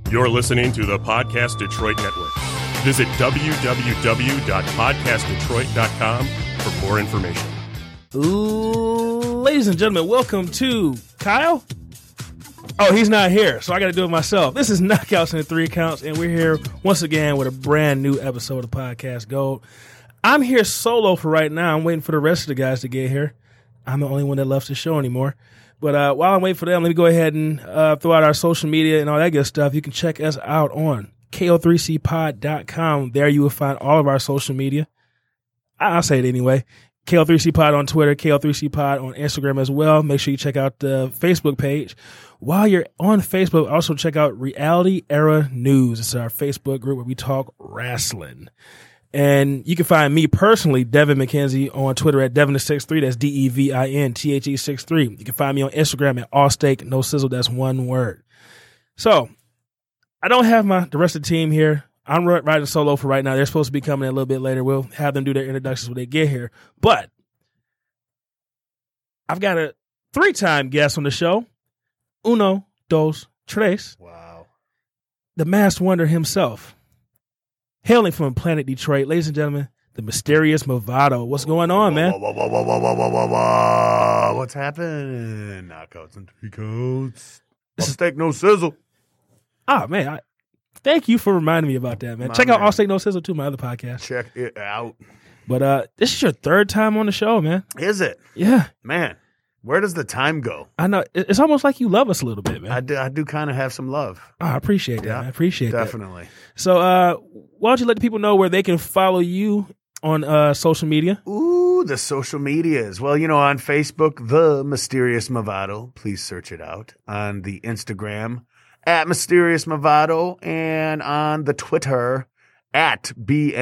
You're listening to the Podcast Detroit Network. Visit www.podcastdetroit.com for more information. Ladies and gentlemen, welcome to Kyle. Oh, he's not here, so I got to do it myself. This is Knockouts in 3 Counts, and we're here once again with a brand new episode of Podcast Gold. I'm here solo for right now. I'm waiting for the rest of the guys to get here. I'm the only one that left the show anymore. But while I'm waiting for them, let me go ahead and throw out our social media and all that good stuff. You can check us out on ko3cpod.com. There you will find all of our social media. I'll say it anyway. KO3CPod on Twitter, KO3CPod on Instagram as well. Make sure you check out the Facebook page. While you're on Facebook, also check out Reality Era News. It's our Facebook group where we talk wrestling. And you can find me personally, Devin McKenzie, on Twitter at Devin63. That's DEVINTHE63. You can find me on Instagram at Allsteak, no sizzle. That's one word. So I don't have the rest of the team here. I'm riding solo for right now. They're supposed to be coming in a little bit later. We'll have them do their introductions when they get here. But I've got a 3-time guest on the show. Uno, dos, tres. Wow. The masked wonder himself. Hailing from Planet Detroit, ladies and gentlemen, the mysterious Movado. What's going on, man? What's happening? Knockouts and 3 coats. Allsteak, no sizzle. Oh, man. Thank you for reminding me about that, man. Check out Allsteak No Sizzle, too, my other podcast. Check it out. But this is your 3rd time on the show, man. Is it? Yeah. Man, where does the time go? I know. It's almost like you love us a little bit, man. I do kind of have some love. Oh, I appreciate that. Yeah, I appreciate definitely. that. So why don't you let the people know where they can follow you on social media? Ooh, the social medias. Well, on Facebook, The Mysterious Movado. Please search it out. On the Instagram, at Mysterious Movado. And on the Twitter, at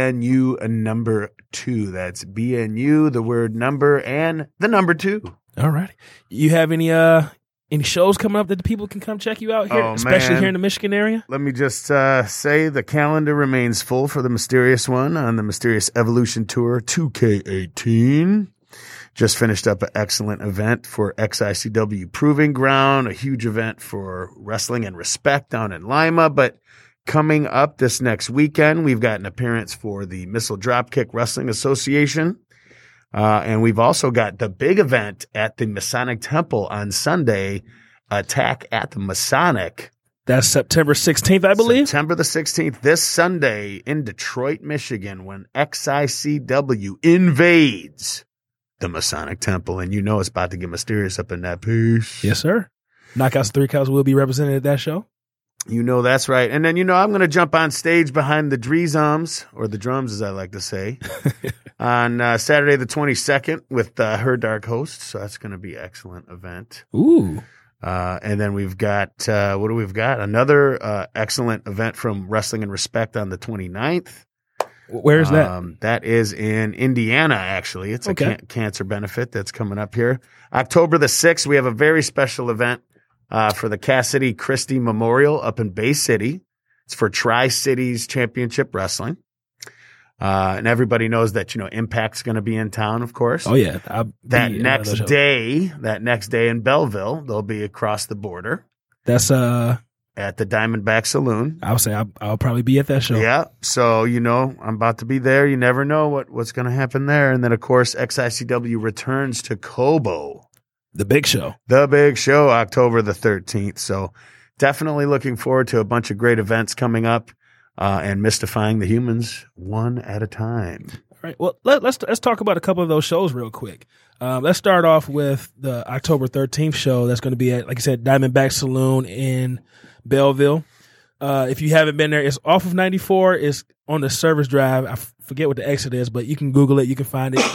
BNU2. That's BNU, the word number, and the number 2. All right. You have any shows coming up that the people can come check you out here, especially here in the Michigan area? Let me just say the calendar remains full for the Mysterious one on the Mysterious Evolution Tour 2K18. Just finished up an excellent event for XICW Proving Ground, a huge event for wrestling and respect down in Lima. But coming up this next weekend, we've got an appearance for the Missile Dropkick Wrestling Association. And we've also got the big event at the Masonic Temple on Sunday, Attack at the Masonic. That's September 16th, I believe. September the 16th, this Sunday in Detroit, Michigan, when XICW invades the Masonic Temple. And it's about to get mysterious up in that piece. Yes, sir. Knockouts 3 Counts will be represented at that show. That's right. And then, I'm going to jump on stage behind the drums, or the drums, as I like to say, on Saturday the 22nd with her dark host. So that's going to be an excellent event. Ooh. And then we've got, what do we've got? Another excellent event from Wrestling and Respect on the 29th. Where's that? That is in Indiana, actually. It's a cancer benefit that's coming up here. October the 6th, we have a very special event for the Cassidy Christie Memorial up in Bay City. It's for Tri-Cities Championship Wrestling. And everybody knows that, Impact's going to be in town, of course. Oh, yeah. That next day in Belleville, they'll be across the border. That's at the Diamondback Saloon. I'll say I'll probably be at that show. Yeah. So, I'm about to be there. You never know what's going to happen there. And then, of course, XICW returns to Cobo. The big show. The big show, October the 13th. So definitely looking forward to a bunch of great events coming up and mystifying the humans one at a time. All right. Well, let's talk about a couple of those shows real quick. Let's start off with the October 13th show that's going to be at, like I said, Diamondback Saloon in Belleville. If you haven't been there, it's off of 94. It's on the service drive. I forget what the exit is, but you can Google it. You can find it.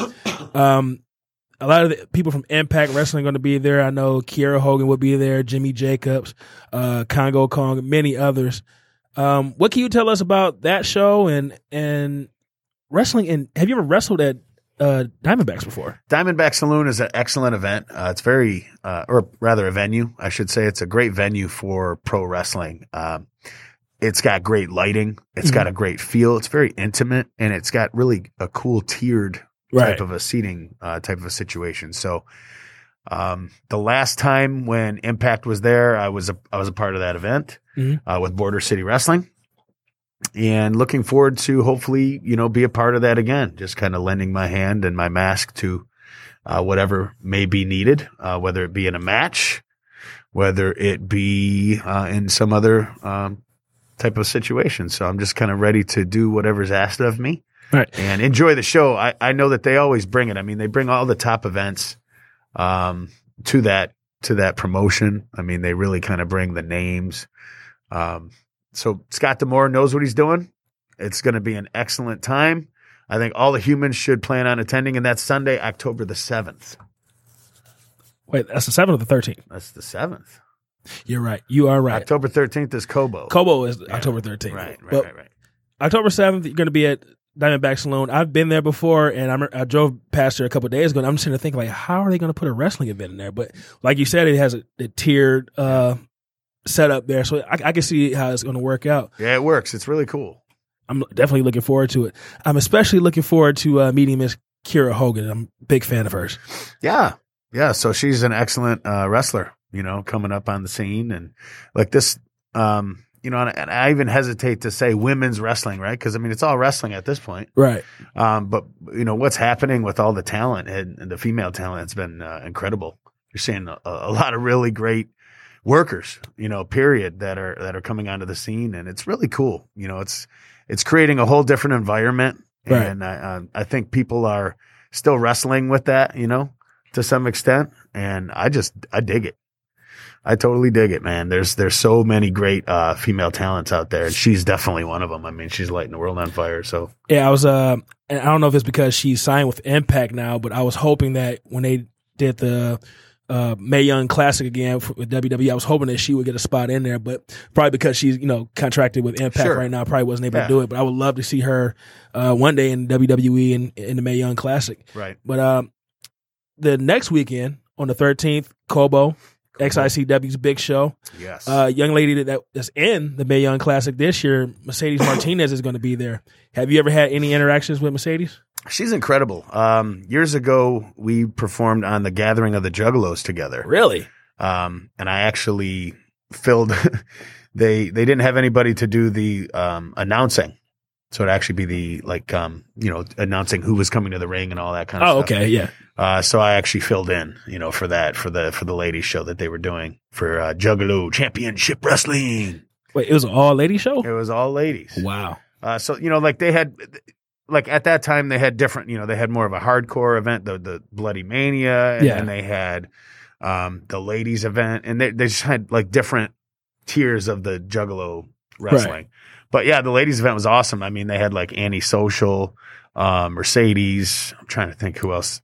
A lot of the people from Impact Wrestling are going to be there. I know Kiera Hogan will be there, Jimmy Jacobs, Congo Kong, many others. What can you tell us about that show and wrestling? And have you ever wrestled at Diamondbacks before? Diamondback Saloon is an excellent event. It's very, or rather a venue, I should say. It's a great venue for pro wrestling. It's got great lighting. It's got a great feel. It's very intimate, and it's got really a cool tiered type of a seating type of a situation. So The last time when Impact was there, I was a part of that event with Border City Wrestling, and looking forward to hopefully, be a part of that again. Just kind of lending my hand and my mask to whatever may be needed, whether it be in a match, whether it be in some other type of situation. So I'm just kind of ready to do whatever's asked of me, right, and enjoy the show. I know that they always bring it. I mean, they bring all the top events to that promotion. I mean, they really kind of bring the names. So Scott D'Amore knows what he's doing. It's going to be an excellent time. I think all the humans should plan on attending, and that's Sunday, October the 7th. Wait, that's the 7th or the 13th? That's the 7th. You're right. You are right. October 13th is Kobo. Kobo is October 13th. Right. October 7th, you're going to be at Diamondback Saloon. I've been there before, and I drove past there a couple of days ago, and I'm just trying to think, like, how are they going to put a wrestling event in there? But like you said, it has a tiered setup there, so I can see how it's going to work out. Yeah, it works. It's really cool. I'm definitely looking forward to it. I'm especially looking forward to meeting Miss Kira Hogan. I'm a big fan of hers. Yeah. So she's an excellent wrestler, coming up on the scene, and like this, and I even hesitate to say women's wrestling, right? Because I mean, it's all wrestling at this point, right? But what's happening with all the talent and the female talent, it's been incredible. You're seeing a lot of really great workers, period, that are coming onto the scene, and it's really cool. It's creating a whole different environment, right. And I think people are still wrestling with that, to some extent, and I dig it. I totally dig it, man. There's so many great female talents out there, and she's definitely one of them. I mean, she's lighting the world on fire. So yeah, I was, and I don't know if it's because she's signed with Impact now, but I was hoping that when they did the Mae Young Classic again with WWE, I was hoping that she would get a spot in there, but probably because she's contracted with Impact right now, probably wasn't able to do it. But I would love to see her one day in WWE and in the Mae Young Classic. Right. But the next weekend on the 13th, Kobo. XICW's big show. Yes. Young lady that's in the Mae Young Classic this year, Mercedes Martinez, is going to be there. Have you ever had any interactions with Mercedes? She's incredible. Years ago, we performed on the Gathering of the Juggalos together. Really? And I actually filled. They didn't have anybody to do the announcing, so it'd actually be the announcing who was coming to the ring and all that kind of stuff. Oh, okay, yeah. So I actually filled in, for that, for the ladies show that they were doing for Juggalo Championship Wrestling. Wait, it was an all lady show? It was all ladies. Wow. So they had, at that time they had different, they had more of a hardcore event, the Bloody Mania, and then they had the ladies event, and they just had different tiers of the Juggalo wrestling. Right. But yeah, the ladies event was awesome. I mean, they had Antisocial, Mercedes. I'm trying to think who else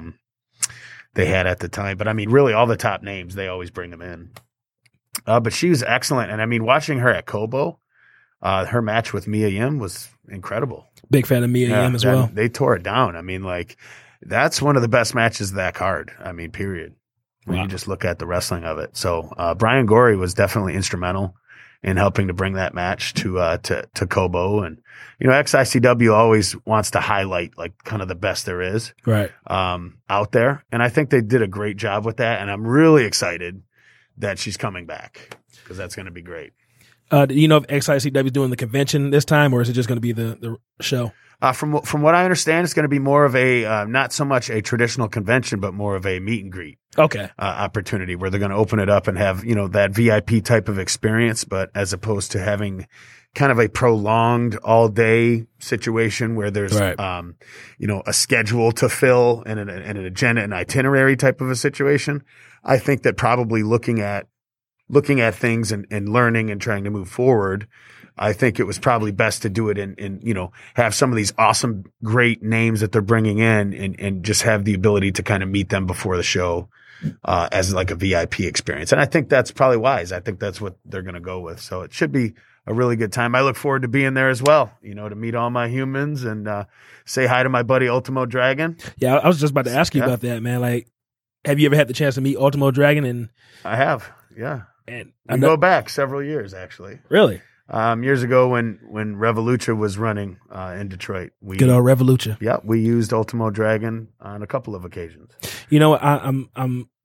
they had at the time. But I mean, really all the top names, they always bring them in. But she was excellent. And I mean, watching her at Kobo, her match with Mia Yim was incredible. Big fan of Mia Yim as well. They tore it down. I mean, that's one of the best matches of that card. I mean, period. When you just look at the wrestling of it. So Brian Gorey was definitely instrumental in helping to bring that match to Kobo. And, XICW always wants to highlight kind of the best there is right out there. And I think they did a great job with that. And I'm really excited that she's coming back because that's going to be great. Do you know if XICW is doing the convention this time, or is it just going to be the show? From what I understand, it's going to be more of a not so much a traditional convention, but more of a meet and greet opportunity where they're going to open it up and have that VIP type of experience, but as opposed to having kind of a prolonged all day situation where there's a schedule to fill and an agenda and itinerary type of a situation. I think that probably looking at things and learning and trying to move forward, I think it was probably best to do it in have some of these awesome, great names that they're bringing in and just have the ability to kind of meet them before the show as a VIP experience. And I think that's probably wise. I think that's what they're going to go with. So it should be a really good time. I look forward to being there as well, to meet all my humans and say hi to my buddy Ultimo Dragon. Yeah, I was just about to ask you about that, man. Have you ever had the chance to meet Ultimo Dragon? And I have, yeah. And I go back several years, actually. Really? Years ago when Revolucha was running in Detroit. Good old Revolucha. Yeah, we used Ultimo Dragon on a couple of occasions. I'm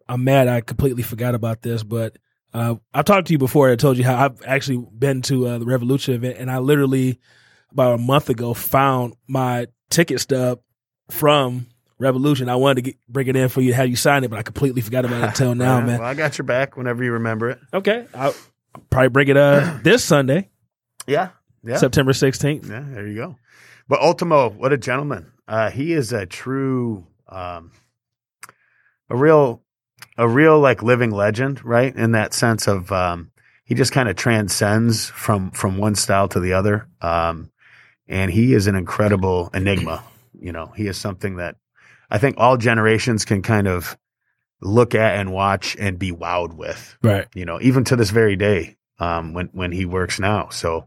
I'm mad I completely forgot about this, but I've talked to you before. I told you how I've actually been to the Revolution event, and I literally about a month ago found my ticket stub from Revolution. I wanted to bring it in for you, have you sign it, but I completely forgot about it until now, man. Well, I got your back whenever you remember it. Okay, I'll probably bring it this Sunday. Yeah. September 16th. Yeah, there you go. But Ultimo, what a gentleman. He is a true, a real like living legend, right? In that sense of he just kind of transcends from one style to the other. And he is an incredible enigma. You know, he is something that I think all generations can kind of look at and watch and be wowed with. Right. You know, even to this very day, when he works now. So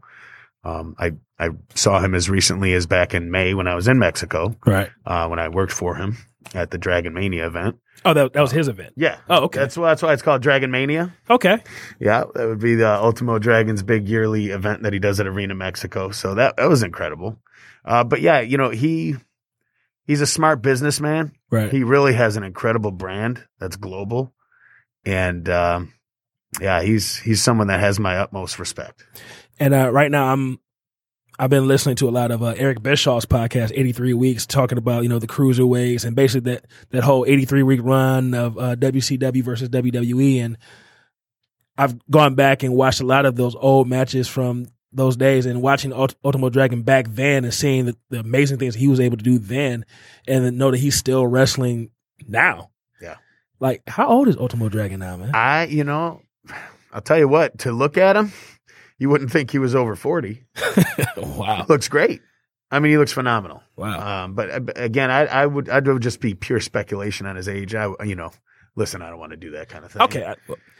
I saw him as recently as back in May when I was in Mexico. Right. When I worked for him at the Dragon Mania event. Oh, that was his event. Yeah. Oh, okay. That's why it's called Dragon Mania. Okay. Yeah, that would be the Ultimo Dragon's big yearly event that he does at Arena Mexico. So that was incredible. But yeah, you know, he's a smart businessman. Right. He really has an incredible brand that's global. And yeah, he's someone that has my utmost respect. And right now I've been listening to a lot of Eric Bischoff's podcast, 83 Weeks, talking about, you know, the cruiserweights and basically that whole 83-week run of WCW versus WWE. And I've gone back and watched a lot of those old matches from those days and watching Ultimo Dragon back then and seeing the amazing things he was able to do then and then know that he's still wrestling now. Yeah. Like, how old is Ultimo Dragon now, man? I'll tell you what, to look at him, you wouldn't think he was over 40. Wow. Looks great. I mean, he looks phenomenal. Wow. But again, I would just be pure speculation on his age. Listen, I don't want to do that kind of thing. Okay.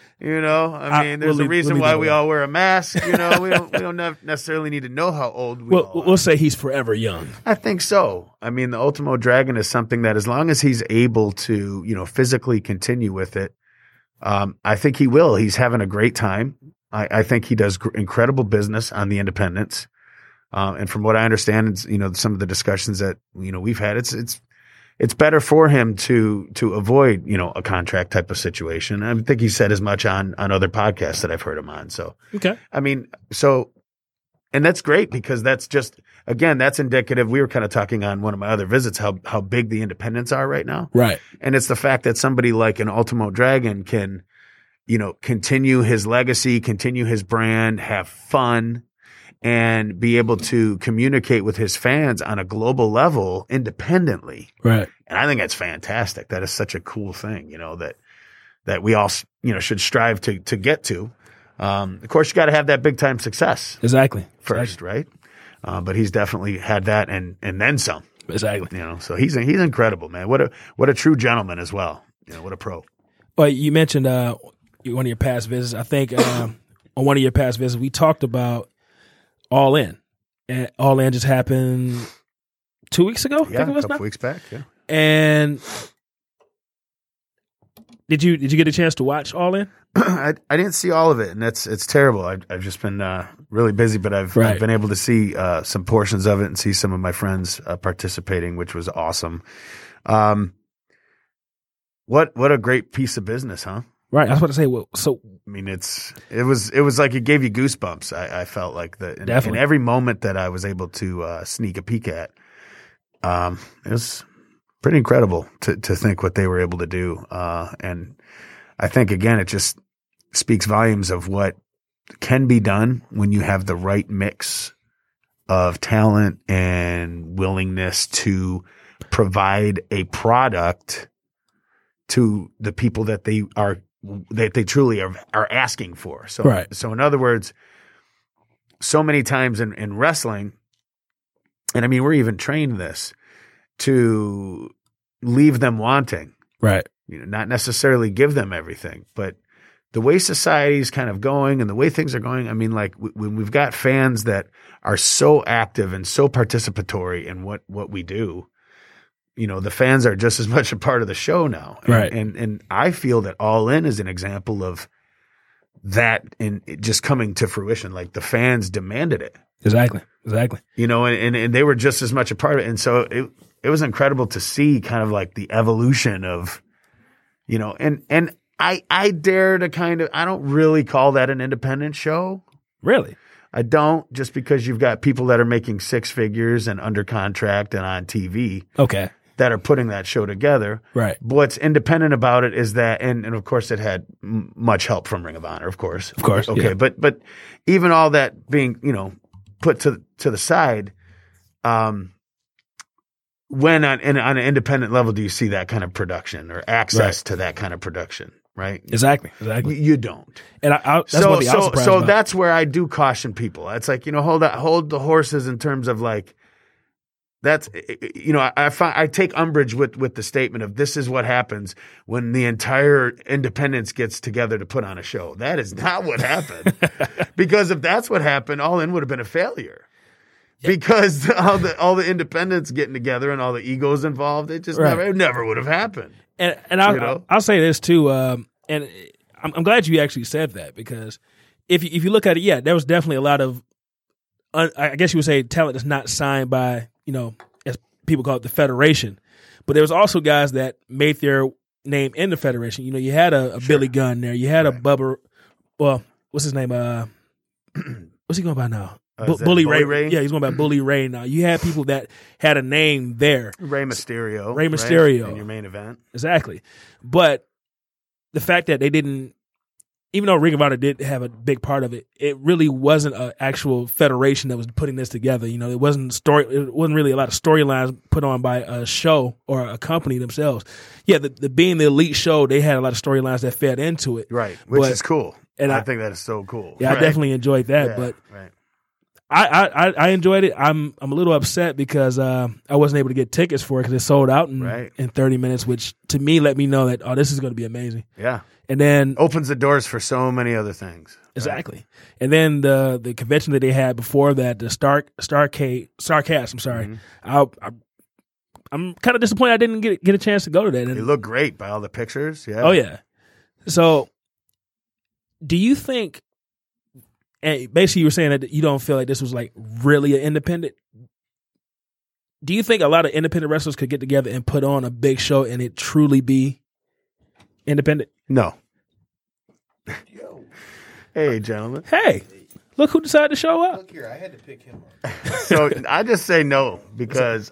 I mean, there's a reason why we all wear a mask. You know, we don't necessarily need to know how old we are. We'll say he's forever young. I think so. I mean, the Ultimo Dragon is something that as long as he's able to, you know, physically continue with it, I think he will. He's having a great time. I think he does incredible business on the independents. And from what I understand, it's, you know, some of the discussions that, you know, we've had, it's better for him to avoid, you know, a contract type of situation. I think he said as much on other podcasts that I've heard him on. So, okay. I mean, and that's great because that's just, again, that's indicative. We were kind of talking on one of my other visits, how big the independents are right now. Right. And it's the fact that somebody like an Ultimo Dragon can, you know, continue his legacy, continue his brand, have fun, and be able to communicate with his fans on a global level independently. Right. And I think that's fantastic. That is such a cool thing, you know, that we all, you know, should strive to get to. Of course, you got to have that big time success. Exactly. First, right? But he's definitely had that and then some. Exactly. You know, so he's incredible, man. What a true gentleman as well. You know, what a pro. Well, you mentioned one of your past visits. I think on one of your past visits, we talked about All In. And All In just happened 2 weeks ago. Yeah, a couple weeks back. Yeah. And did you get a chance to watch All In? I didn't see all of it, and it's terrible. I've just been really busy, but I've been able to see some portions of it and see some of my friends participating, which was awesome. What a great piece of business, huh? Right. I was about to say, well, so I mean, it was like it gave you goosebumps. I felt like that in every moment that I was able to sneak a peek at. It was pretty incredible to think what they were able to do, and I think again it just speaks volumes of what can be done when you have the right mix of talent and willingness to provide a product to the people that they truly are asking for. So, right. So in other words, so many times in wrestling, and I mean, we're even trained this, to leave them wanting. Right. You know, not necessarily give them everything, but the way society's kind of going and the way things are going, I mean, like when we've got fans that are so active and so participatory in what we do, you know, the fans are just as much a part of the show now. Right. And I feel that All In is an example of that in just coming to fruition. Like the fans demanded it. Exactly. You know, and they were just as much a part of it. And so it was incredible to see kind of like the evolution of You know, and I dare to I don't really call that an independent show. Really? I don't, just because you've got people that are making six figures and under contract and on TV. Okay. That are putting that show together. Right. But what's independent about it is that, and of course it had much help from Ring of Honor, of course. Of course. Okay. Yeah. But even all that being, put to the side, when on an independent level do you see that kind of production or access to that kind of production? Right. Exactly. You don't. And that's one thing I was surprised about. that's where I do caution people. It's like, hold the horses in terms of like, that's, I take umbrage with the statement of this is what happens when the entire independence gets together to put on a show. That is not what happened. Because if that's what happened, All In would have been a failure. Because all the independents getting together and all the egos involved, it just never would have happened. And I'll say this too, and I'm glad you actually said that, because if you look at it, there was definitely a lot of, I guess you would say, talent that's not signed by, as people call it, the Federation. But there was also guys that made their name in the Federation. You had a Billy Gunn there. You had a Bubba, well, what's his name? What's he going by now? Bully Ray. Yeah, he's going by Bully Ray now. You had people that had a name there. Rey Mysterio. Right? In your main event. Exactly. But the fact that they didn't, even though Ring of Honor did have a big part of it, it really wasn't an actual federation that was putting this together. It wasn't really a lot of storylines put on by a show or a company themselves. Yeah, the being the elite show, they had a lot of storylines that fed into it. Right, which is cool. And I think that is so cool. Yeah, right? I definitely enjoyed that. Yeah, but right. I enjoyed it. I'm a little upset because I wasn't able to get tickets for it because it sold out in 30 minutes, which to me let me know that, this is going to be amazing. Yeah. And then opens the doors for so many other things. Exactly. Right? And then the convention that they had before that, the Starcast, I'm sorry. Mm-hmm. I'm kind of disappointed I didn't get a chance to go to that. And it looked great by all the pictures. Yeah. Oh yeah. So do you think, and basically you were saying that you don't feel like this was like really an independent. Do you think a lot of independent wrestlers could get together and put on a big show and it truly be independent? No. Hey, gentlemen. Hey, look who decided to show up. Look here, I had to pick him up. So I just say no because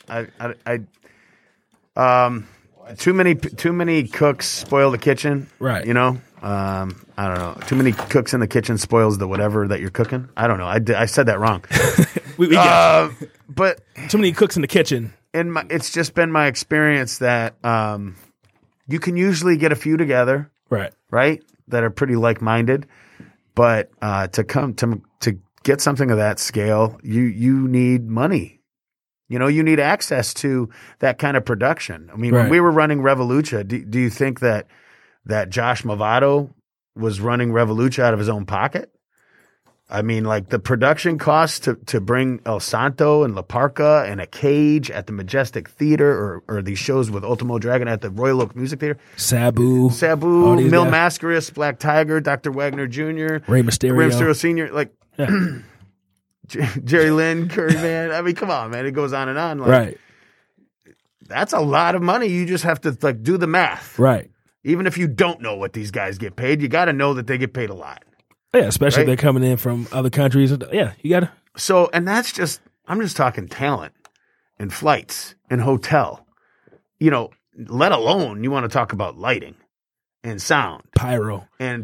too many cooks spoil the kitchen. Right. I don't know. Too many cooks in the kitchen spoils the whatever that you're cooking. I don't know. I said that wrong. we get it. But too many cooks in the kitchen. It's just been my experience that you can usually get a few together, right, that are pretty like-minded. But to get something of that scale, you need money. You need access to that kind of production. I mean, when we were running Revolucha, do you think that Josh Movado was running Revolucha out of his own pocket? I mean, like the production costs to bring El Santo and La Parca and a cage at the Majestic Theater or these shows with Ultimo Dragon at the Royal Oak Music Theater. Sabu, Mil Mascaris, Black Tiger, Dr. Wagner Jr., Rey Mysterio Sr., like Jerry Lynn, Curry Man. I mean, come on, man. It goes on and on. Like, right. That's a lot of money. You just have to do the math. Right. Even if you don't know what these guys get paid, you got to know that they get paid a lot. Yeah, especially if they're coming in from other countries. Yeah, you got to. So, and that's I'm just talking talent and flights and hotel. Let alone you want to talk about lighting and sound. Pyro. And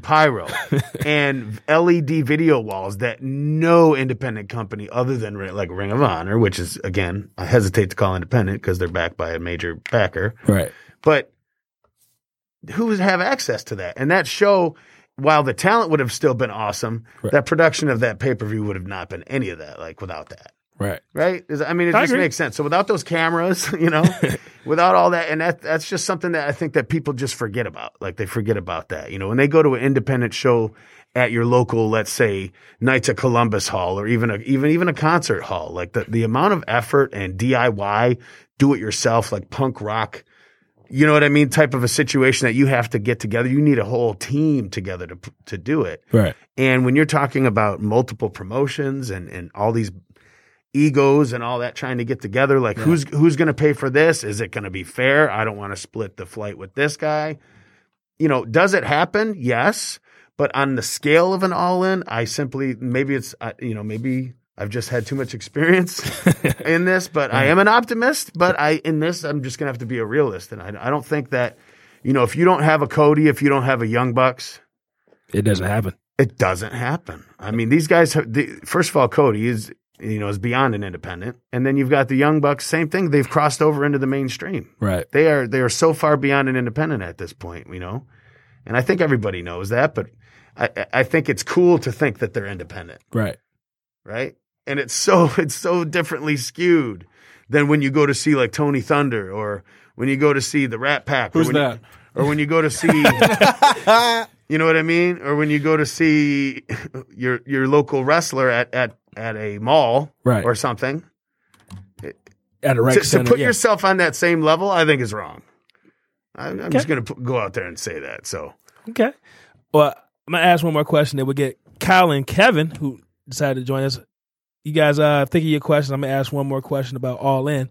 LED video walls that no independent company other than like Ring of Honor, which is, again, I hesitate to call independent because they're backed by a major backer. Right. But who would have access to that? And that show, while the talent would have still been awesome, that production of that pay-per-view would have not been any of that, like without that. Right. Right? I mean, it just makes sense. So without those cameras, without all that, and that's just something that I think that people just forget about. Like they forget about that. When they go to an independent show at your local, let's say, Knights of Columbus Hall or even a concert hall, like the amount of effort and DIY, do it yourself, like punk rock, you know what I mean, type of a situation that you have to get together. You need a whole team together to do it. Right. And when you're talking about multiple promotions and all these, egos and all that trying to get together. Like who's going to pay for this? Is it going to be fair? I don't want to split the flight with this guy. You know, does it happen? Yes. But on the scale of an all-in, I simply, maybe I've just had too much experience in this, but I am an optimist. But in this, I'm just going to have to be a realist. And I don't think that, you know, if you don't have a Cody, if you don't have a Young Bucks, it doesn't happen. It doesn't happen. I mean, these guys, first of all, Cody is beyond an independent. And then you've got the Young Bucks, same thing. They've crossed over into the mainstream. Right. They are so far beyond an independent at this point, you know. And I think everybody knows that, but I think it's cool to think that they're independent. Right. Right? And it's so differently skewed than when you go to see like Tony Thunder or when you go to see the Rat Pack. Who's that? Or when you go to see you know what I mean? Or when you go to see your local wrestler at a mall or something. At a rec center. To put yourself on that same level, I think is wrong. I'm just going to go out there and say that. So okay. Well, I'm going to ask one more question. Then we'll get Kyle and Kevin, who decided to join us. You guys think of your questions. I'm going to ask one more question about All In.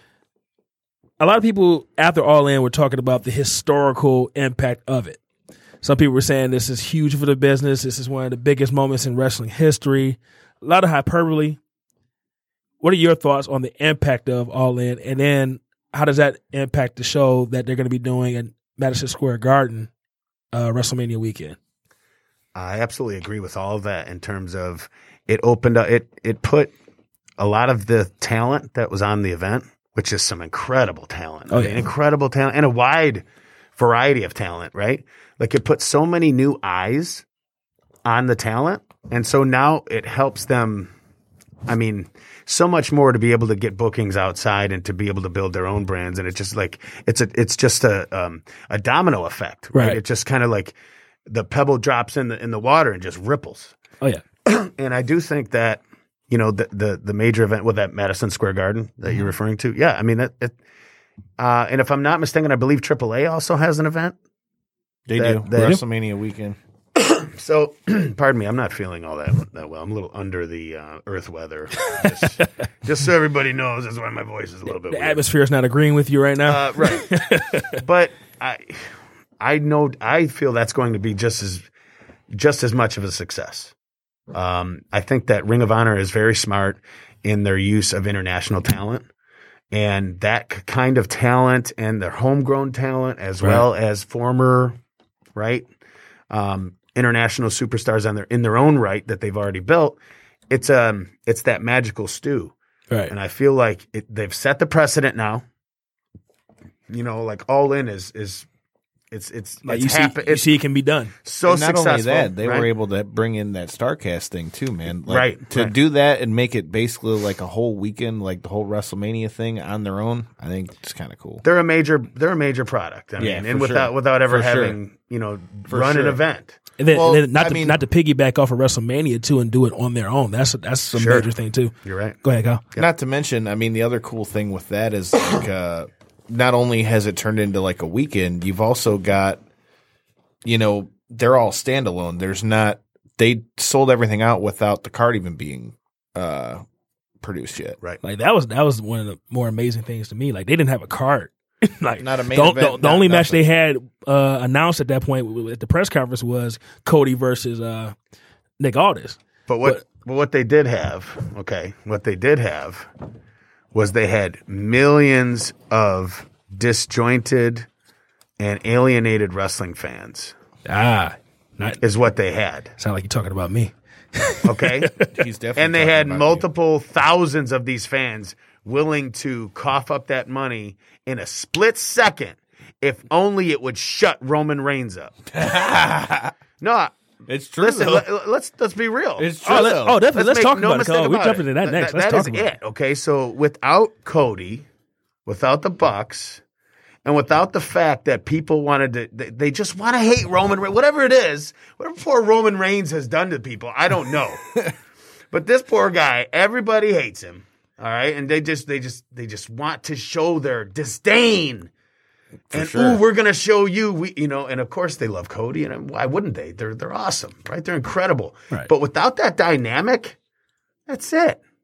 A lot of people after All In were talking about the historical impact of it. Some people were saying this is huge for the business. This is one of the biggest moments in wrestling history. A lot of hyperbole. What are your thoughts on the impact of All In? And then how does that impact the show that they're going to be doing at Madison Square Garden WrestleMania weekend? I absolutely agree with all of that in terms of it opened up, it put a lot of the talent that was on the event, which is some incredible talent. Incredible talent and a wide variety of talent, right? Like it put so many new eyes on the talent. And so now it helps them, I mean, so much more to be able to get bookings outside and to be able to build their own brands. And it's just like, it's just a domino effect, right? It's just kind of like the pebble drops in the water and just ripples. Oh yeah. And I do think that, you know, the major event with that Madison Square Garden that you're referring to. Yeah. I mean, and if I'm not mistaken, I believe AAA also has an event. They do. WrestleMania weekend. So, pardon me, I'm not feeling all that well. I'm a little under the earth weather. Just so everybody knows, that's why my voice is a little bit weird. The atmosphere is not agreing with you right now. Right. But I feel that's going to be just as much of a success. I think that Ring of Honor is very smart in their use of international talent. And that kind of talent and their homegrown talent as well as former, international superstars in their own right that they've already built. It's that magical stew. Right. And I feel like they've set the precedent now. You know, like All In is like you see it can be done. So and not successful. Only that, they were able to bring in that StarCast thing too, man. To do that and make it basically like a whole weekend, like the whole WrestleMania thing on their own. I think it's kind of cool. They're a major product. I mean, and without ever having run an event. And then not to piggyback off of WrestleMania too and do it on their own. That's a major thing too. You're right. Go ahead, Kyle. Yep. Not to mention, I mean, the other cool thing with that is like, not only has it turned into like a weekend, you've also got, they're all standalone. They sold everything out without the card even being produced yet. Right. Like that was one of the more amazing things to me. Like they didn't have a card. Like not a main event. The only match they had announced at that point at the press conference was Cody versus Nick Aldis. But what they did have, was they had millions of disjointed and alienated wrestling fans. Is what they had. Sound like you're talking about me. Okay? He's definitely. And they had multiple thousands of these fans willing to cough up that money in a split second if only it would shut Roman Reigns up. No, it's true. Listen, let's be real. It's true. Definitely. Let's talk about it. We're jumping to that next. Let's talk about it. Okay, so without Cody, without the Bucks, and without the fact that people they just want to hate Roman Reigns, whatever it is, whatever poor Roman Reigns has done to people, I don't know. But this poor guy, everybody hates him. All right, and they just want to show their disdain. We're gonna show you, and of course they love Cody, and why wouldn't they? They're awesome, right? They're incredible. Right. But without that dynamic, that's it.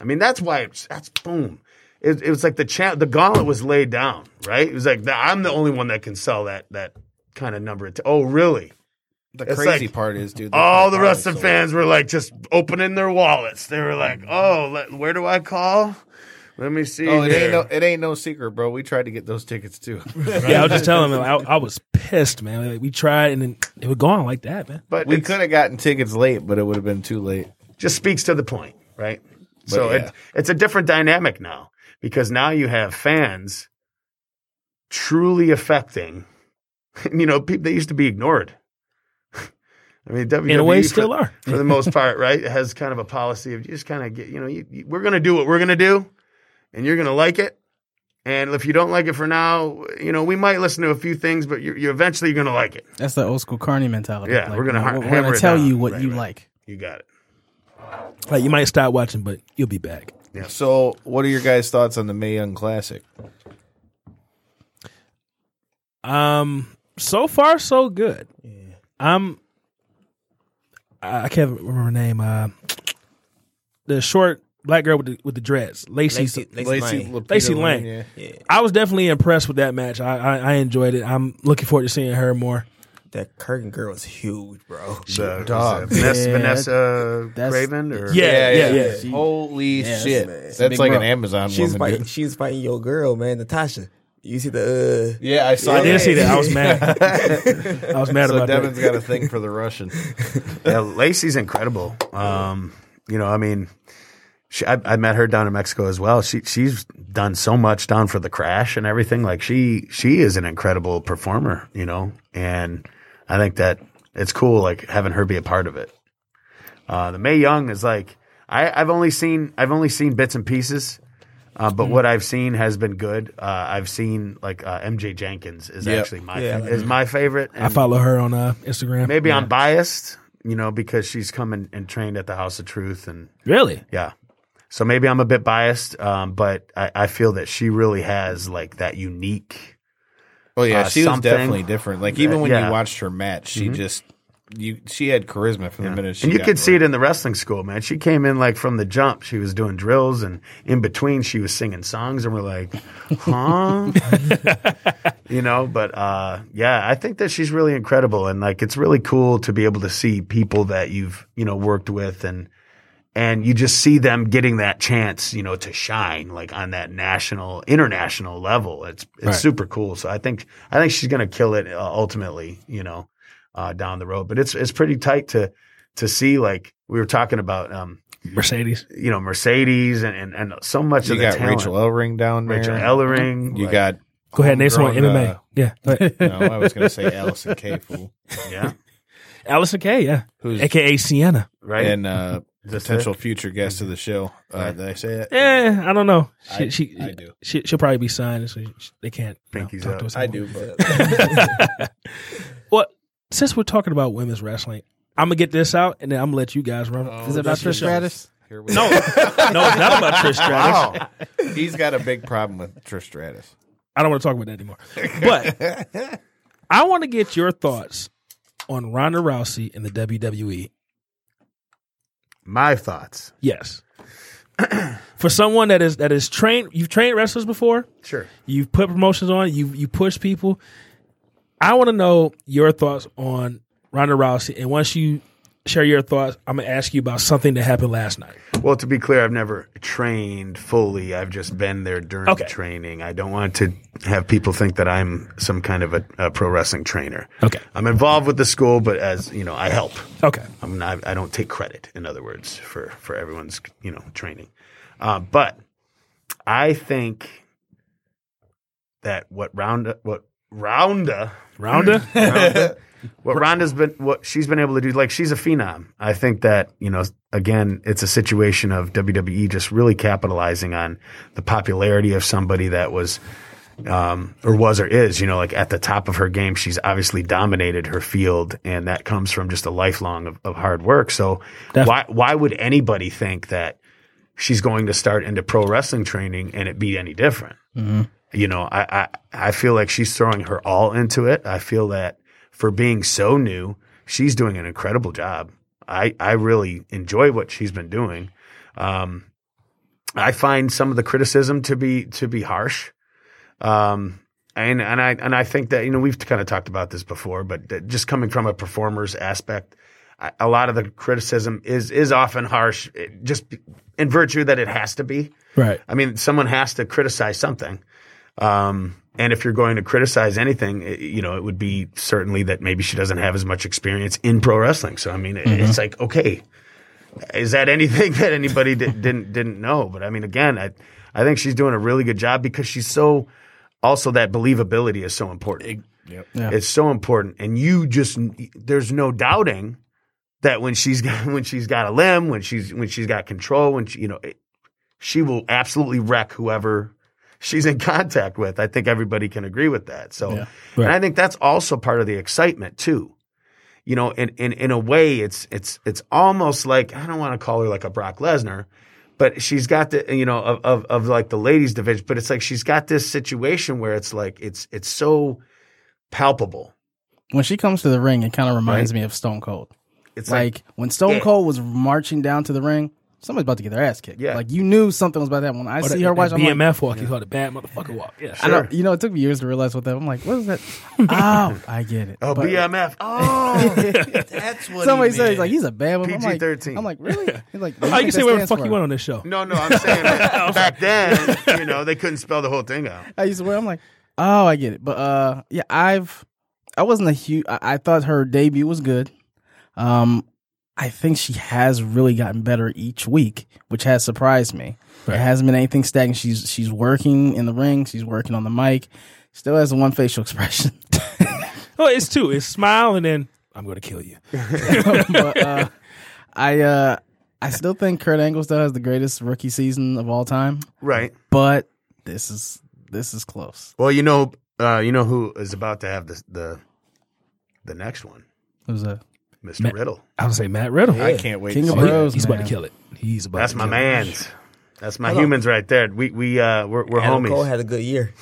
I mean, that's why that's boom. It was like the gauntlet was laid down, right? It was like I'm the only one that can sell that kind of number. Oh, really? The It's crazy like, part is, dude. all the wrestling fans were like just opening their wallets. They were like, "Oh, where do I call? Let me see." Oh, here." it ain't no secret, bro. We tried to get those tickets too. Yeah, I was just telling him, I was pissed, man. Like, we tried, and then it was gone like that, man. But We it's- could have gotten tickets late, but it would have been too late. just speaks to the point, right? So yeah. it's a different dynamic now because now you have fans truly affecting. People they used to be ignored. I mean, WWE In a way, still are. for the most part, right? It has kind of a policy of you just kind of get, we're going to do what we're going to do, and you're going to like it. And if you don't like it for now, we might listen to a few things, but you're eventually going to like it. That's the old school Carney mentality. Yeah, Like, we're gonna we're hammer gonna it tell down. you what Right, you right. like. You got it. Like, you might stop watching, but you'll be back. So, what are your guys' thoughts on the Mae Young Classic? So far, so good. I can't remember her name. The short black girl with the dreads, Lacey Lacey Lang. Yeah. I was definitely impressed with that match. I enjoyed it. I'm looking forward to seeing her more. That curtain girl is huge, bro. Dog. Vanessa that's- Craven? Or? Yeah. Holy Yeah, shit. man. That's Big like bro. an Amazon woman, dude. She's fighting your girl, man, Natasha. You see the Yeah, I saw I that. did see that. I was mad. I was mad So about Devin's that. got a thing for the Russian. Yeah, Lacey's incredible. I mean, I met her down in Mexico as well. She's done so much down for the Crash and everything. Like she is an incredible performer, and I think that it's cool, like having her be a part of it. The Mae Young is like I've only seen bits and pieces, but what I've seen has been good. I've seen like MJ Jenkins is actually my favorite. I follow her on Instagram. Maybe I'm biased, because she's come and trained at the House of Truth, and Really? yeah. So maybe I'm a bit biased, but I feel that she really has like that unique. Oh yeah, she was something. definitely different. Like even when Yeah. you watched her match, she just she had charisma from the minute she And you got could see going. it in the wrestling school, man. She came in like from the jump. She was doing drills, and in between, she was singing songs, and we're like, huh? But I think that she's really incredible, and like it's really cool to be able to see people that you've worked with, and you just see them getting that chance, to shine like on that international level. It's Right. super cool. So I think she's gonna kill it ultimately, down the road. But it's pretty tight to see. Like we were talking about, Mercedes. Mercedes and so much You of the got talent. Rachel Ellering down there. Rachel Ellering. You like, got Go ahead, name someone homegrown, MMA. Yeah. Go ahead. No, I was going to say Allison K. Fool, yeah, Allison Kay, yeah. who's AKA Sienna. right. and potential future guest of the show. Did I say it? I don't know. I She do. She'll probably be signed, so they can't Pinkies talk up. to us I anymore. do, but Well, since we're talking about women's wrestling, I'm gonna get this out, and then I'm gonna let you guys run. Is it about Trish Stratus? here we No, no, it's not about Trish Stratus. go. He's got a big problem with Trish Stratus. I don't want to talk about that anymore. But I want to get your thoughts on Ronda Rousey in the WWE. My thoughts. Yes. For someone that is trained, you've trained wrestlers before. Sure. You've put promotions on. You push people. I want to know your thoughts on Ronda Rousey, and once you share your thoughts, I'm gonna ask you about something that happened last night. Well, to be clear, I've never trained fully. I've just been there during Okay. the training. I don't want to have people think that I'm some kind of a pro wrestling trainer. Okay. I'm involved with the school, but as I help. Okay. I don't take credit, in other words, for everyone's training. But I think that what what she's been able to do, like she's a phenom. I think that, again, it's a situation of WWE just really capitalizing on the popularity of somebody that was, or is, like at the top of her game. She's obviously dominated her field, and that comes from just a lifelong of hard work. So why would anybody think that she's going to start into pro wrestling training and it be any different? Mm-hmm. I feel like she's throwing her all into it. I feel that for being so new, she's doing an incredible job. I really enjoy what she's been doing. I find some of the criticism to be harsh. And I think that, we've kind of talked about this before, but just coming from a performer's aspect, a lot of the criticism is often harsh, just in virtue that it has to be. Right. I mean, someone has to criticize something. And if you're going to criticize anything, it would be certainly that maybe she doesn't have as much experience in pro wrestling. So, I mean, it's like, okay, is that anything that anybody didn't know? But I mean, again, I think she's doing a really good job because she's so also that believability is so important. Yep. Yeah. It's so important. And there's no doubting that when she's got a limb, when she's got control, she will absolutely wreck whoever she's in contact with. I think everybody can agree with that. So, Yeah. And I think that's also part of the excitement too. In a way, it's almost like, I don't want to call her like a Brock Lesnar, but she's got the, of like the ladies division, but it's like she's got this situation where it's like, it's so palpable. When she comes to the ring, it kind of reminds me of Stone Cold. It's Like when Stone Cold was marching down to the ring, somebody's about to get their ass kicked. Yeah. Like you knew something was about to happen. When I see her watch, I'm like, BMF walk. He called it bad motherfucker walk. Yeah. I know, it took me years to realize what that. I'm like, what is that? Oh, I get it. Oh, But BMF. Oh, That's what somebody says like he's a bad one. PG-13. I'm like, really? He's like, Oh, you can say whatever the fuck you want on this show. no, I'm saying that back then, they couldn't spell the whole thing out. I used to wear. I'm like, oh, I get it. But yeah, I wasn't a huge. I thought her debut was good. I think she has really gotten better each week, which has surprised me. Right. It hasn't been anything stagnant. She's working in the ring. She's working on the mic. Still has the one facial expression. Oh, it's two. It's smile and then I'm going to kill you. But I still think Kurt Angle still has the greatest rookie season of all time. Right. But this is close. Well, you know who is about to have the next one? Who's that? Mr. Riddle. I would say Matt Riddle. I can't wait. King to of see Bros. He's about to man. kill it. He's about That's to my kill it. man's. That's my humans right there. We're Adam homies. Cole had a good year.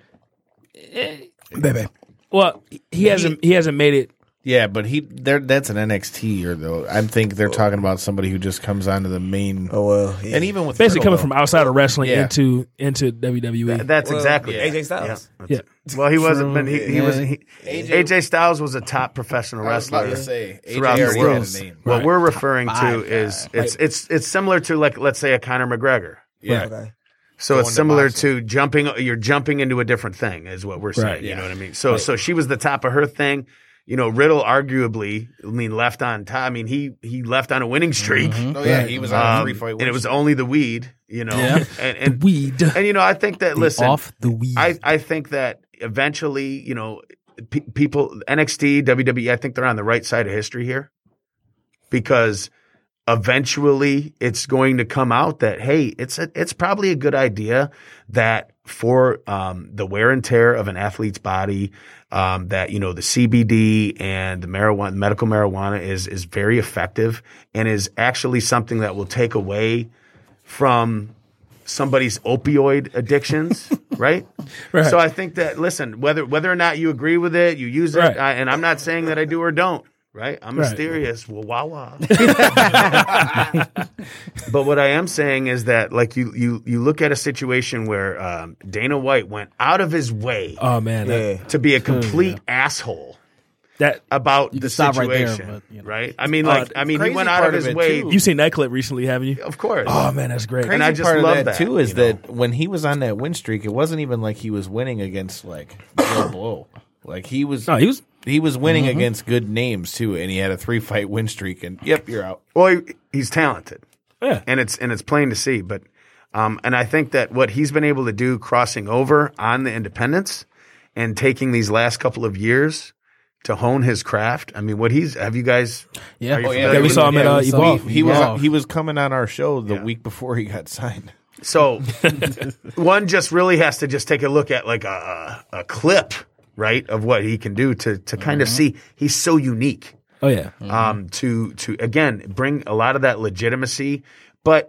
Baby. Well, he hasn't made it. Yeah, but that's an NXT year though. I think they're talking about somebody who just comes onto the main. Oh well, yeah. And even with Basically Riddle, coming from outside of wrestling Yeah. into WWE. That's exactly yeah. AJ Styles. Yeah. Well, he wasn't. But he Yeah. was. AJ AJ Styles was a top professional I was about wrestler to say AJ throughout the already world. had a name. What we're referring to Five is guys. it's similar to like let's say a Conor McGregor. Yeah. Okay. So Going it's to similar boxing. to jumping. You're jumping into a different thing, is what we're saying. Right, You yeah. know what I mean? So she was the top of her thing. Riddle arguably, left on top. I mean, he left on a winning streak. Oh yeah, he was on a 3-fight win and it was streak. only the weed. Yeah. and Weed. and I think that listen, Off the weed. I think that eventually, people NXT, WWE, I think they're on the right side of history here, because eventually it's going to come out that hey, it's probably a good idea that for the wear and tear of an athlete's body, that the CBD and the medical marijuana is very effective and is actually something that will take away from somebody's opioid addictions, right? Right. So I think that listen, whether or not you agree with it, you use it, Right. and I'm not saying that I do or don't. Right, I'm Right. mysterious. Well, wow. But what I am saying is that, like, you look at a situation where Dana White went out of his way Oh man. Yeah. to be a complete asshole That about You the can stop right there, situation, but, right? I mean, he crazy went out part of of his it, way. too. you've seen that clip recently, haven't you? Of course. Oh man, that's great. And I Crazy just part love of that, too is you know? that when he was on that win streak, it wasn't even like he was winning against like Joe Blow. Like he was. No, He was winning against good names too, and he had a 3-fight win streak. And yep, you're out. Well, he's talented. Yeah. And it's plain to see. But and I think that what he's been able to do crossing over on the independents and taking these last couple of years to hone his craft. I mean, have you guys? Yeah. are you Oh, yeah, familiar we with saw it? him at Evolve. He was coming on our show the Yeah. week before he got signed. So one just really has to just take a look at like a clip, right, of what he can do to kind of see he's so unique. Oh yeah. To again bring a lot of that legitimacy, but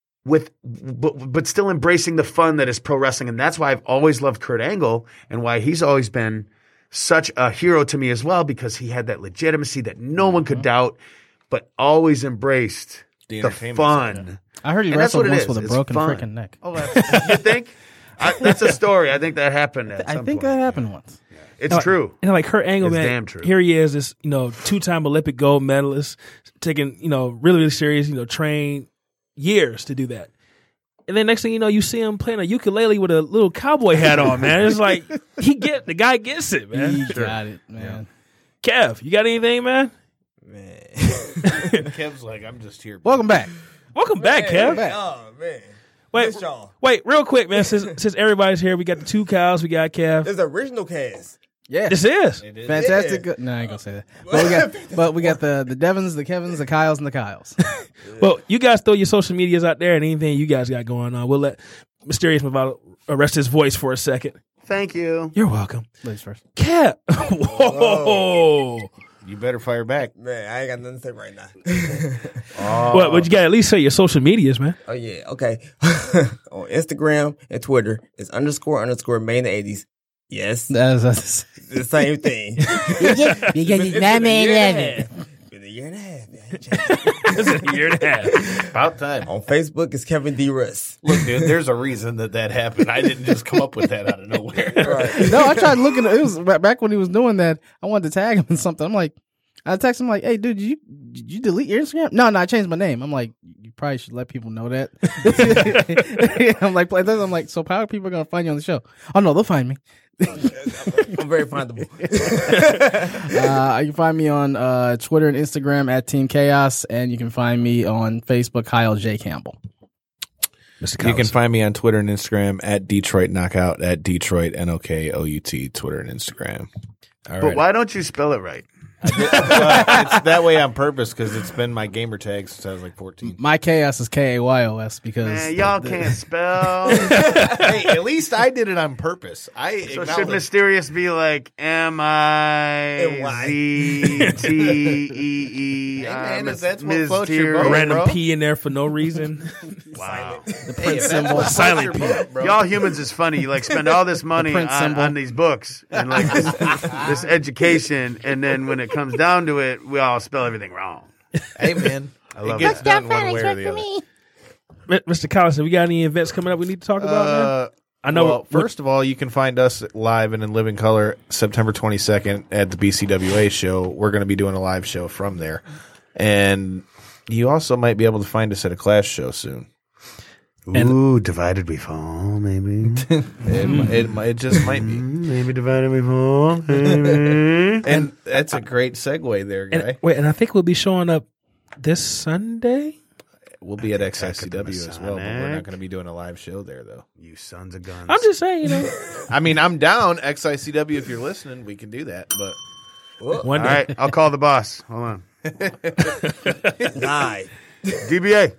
still embracing the fun that is pro wrestling, and that's why I've always loved Kurt Angle and why he's always been such a hero to me as well, because he had that legitimacy that no one could doubt, but always embraced the the entertainment fun. side. I heard he And that's wrestled what it once is. with a It's broken fun. freaking neck. Oh, you think? That's a story. I think that happened at I some think point. that happened once. It's true. And like Kurt Angle, It's man, damn true. here he is, this 2-time Olympic gold medalist, taking really really serious, trained years to do that. And then next thing you know, you see him playing a ukulele with a little cowboy hat on, man. It's like the guy gets it, man. He got it, man. Kev, you got anything, man? Man. Kev's like, I'm just here. Welcome back. Welcome back, Kev. Oh, man. Wait, Miss y'all. wait, real quick, man. Since everybody's here, we got the two cows, we got Kev. This is the original cast. Yeah. This is. It is. Fantastic. No, I ain't gonna say that. But we got the Devons, the Kevins, the Kyles, and the Kyles. Well, you guys throw your social medias out there and anything you guys got going on. We'll let Mysterious Movado rest his voice for a second. Thank you. You're welcome. Ladies first. Kev. Whoa. You better fire back. Man, I ain't got nothing to say right now. But you got to at least say your social medias, man. Oh, yeah. Okay. On Instagram and Twitter, it's __ May in the 80s. Yes. That's The same thing. Been a year and a half, man. It's a year and a half. About time. On Facebook, it's Kevin D. Russ. Look, dude, there's a reason that happened. I didn't just come up with that out of nowhere. Right. No, I tried looking. It was back when he was doing that. I wanted to tag him in something. I'm like, I text him like, "Hey, dude, did you delete your Instagram?" No, I changed my name. I'm like, you probably should let people know that. I'm like, so how are people gonna find you on the show? Oh no, they'll find me. I'm very findable. You can find me on Twitter and Instagram at Team Chaos, and you can find me on Facebook, Kyle J. Campbell. Mr. You can find me on Twitter and Instagram at Detroit Knockout, at Detroit NOKOUT, Twitter and Instagram. All But right. why don't you spell it right? It's that way on purpose because it's been my gamer tag since I was like 14. My Chaos is KAYOS because Man, y'all can't spell. Hey, at least I did it on purpose. So should Mysterious be like MIZTEE? Hey, man, if that's what Ms. floats your Tear. boat. a random bro. P in there for no reason. Wow. the Prince symbol. Silent P. Y'all humans is funny. You like spend all this money Prince symbol. on these books and like this education, and then when it comes down to it, we all spell everything wrong. Hey, man. love it gets that. done one way or the other. Mr. Collison, we got any events coming up we need to talk about, man? I know. Well, first of all, you can find us live and in living color September 22nd at the BCWA show. We're going to be doing a live show from there. And you also might be able to find us at a Clash show soon. Ooh, Divided We Fall, maybe. It just might be. Maybe Divided We Fall, maybe. And that's a great segue there, guy. and I think we'll be showing up this Sunday. We'll be at XICW as well, but we're Masonic. not going to be doing a live show there, though. You sons of guns. I'm just saying, I mean, I'm down. XICW, if you're listening, we can do that. But one All day. right, I'll call the boss. Hold on. Live. DBA.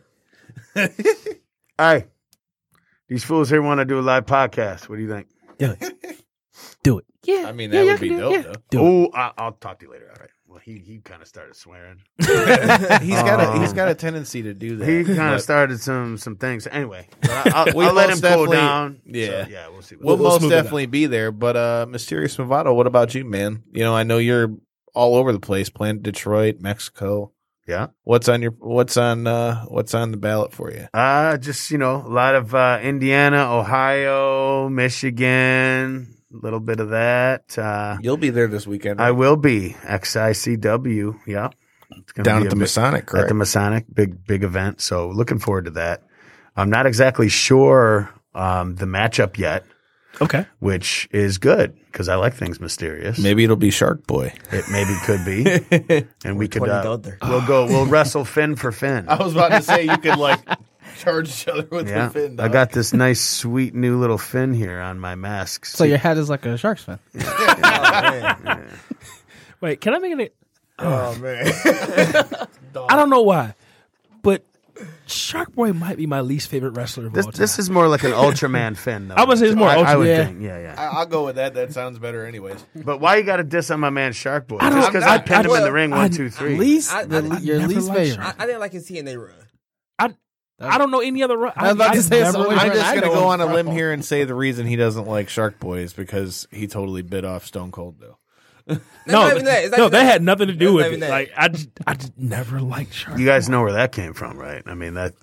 Hey, these fools here want to do a live podcast. What do you think? Do it. I mean, that would be dope, though. Oh, I'll talk to you later. All right. Well, he kind of started swearing. He's got a tendency to do that. He kind but of started some things. Anyway, but I'll We'll let him most cool definitely- down. yeah. So, yeah, we'll see. We'll We'll most smooth it out. definitely be there. But Mysterious Movado, what about you, man? You know, I know you're all over the place, playing Detroit, Mexico. Yeah. What's on the ballot for you? Just, a lot of Indiana, Ohio, Michigan, a little bit of that. You'll be there this weekend, I right? will be XICW. Yeah. It's gonna Down be at the a Masonic, At correct? the Masonic, big event. So looking forward to that. I'm not exactly sure the matchup yet, Okay. which is good because I like things mysterious. Maybe it'll be Shark Boy. It maybe could be, and we could 20 Thunder. we'll wrestle Finn for Finn. I was about to say you could charge each other with Yeah, the fin. I got this nice, sweet new little fin here on my mask. So your hat is like a Sharks fan. Oh, man. Wait, can I make it? Oh, man. I don't know why, but Shark Boy might be my least favorite wrestler of all time. This is more like an Ultraman fin, though. I would say it's more I would Ultraman. think, yeah. I'll go with that. That sounds better, anyways. But why you got to diss on my man Shark Boy? I don't- Just because I pinned him in the ring 1, 2, 3. Least, I your never least liked favorite. I didn't like his TNA run. I don't know any other. I was about to say never- something. I'm just I going to know go him on a from- limb here and say the reason he doesn't like Shark Boy is because he totally bit off Stone Cold, though. No, even that. It's not no, even that that. had nothing to do It's with not it. even that. Like I just never liked Shark. You guys know where that came from, right? I mean, that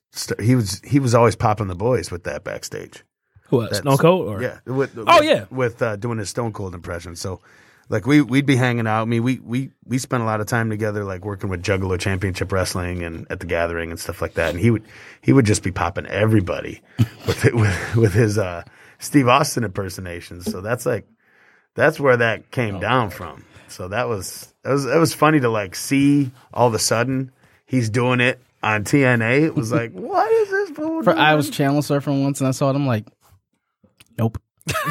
he was always popping the boys with that backstage. What, Stone Cold? Or? Yeah. yeah. With doing his Stone Cold impression. So, like, we'd be hanging out. I mean, we spent a lot of time together, like working with Juggalo Championship Wrestling and at the Gathering and stuff like that. And he would just be popping everybody with his Steve Austin impersonations. So that's where that came down from. So it was funny to like see all of a sudden he's doing it on TNA. It was like, what is this fool doing? I was channel surfing once and I saw it. I'm like, nope.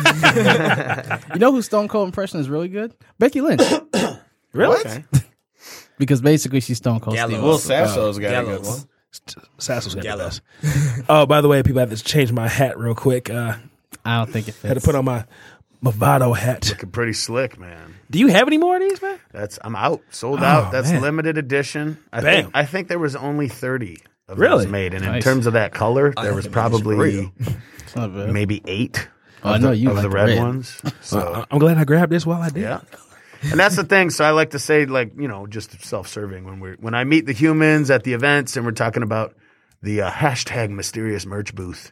You know who Stone Cold impression is really good? Becky Lynch. Really? Okay. Because basically she's Stone Cold Gallows. Steve. Will Sasso's got a Gallows. good one. Sasso's got the Gallo. best. Oh, by the way, people, I have to change my hat real quick. I don't think it fits. Had to put on my Movado hat. Looking pretty slick, man. Do you have any more of these, man? I'm out, sold out. That's man. limited edition. Bam. I think there was only 30 of Really? those made, and in Nice. terms of that color, there was think probably real. It's not bad. maybe 8 Oh, I of know the, you of like the the red red. ones. So I'm glad I grabbed this while I did. yeah, and that's the thing. So I like to say, like, just self-serving when I meet the humans at the events, and we're talking about the hashtag mysterious merch booth.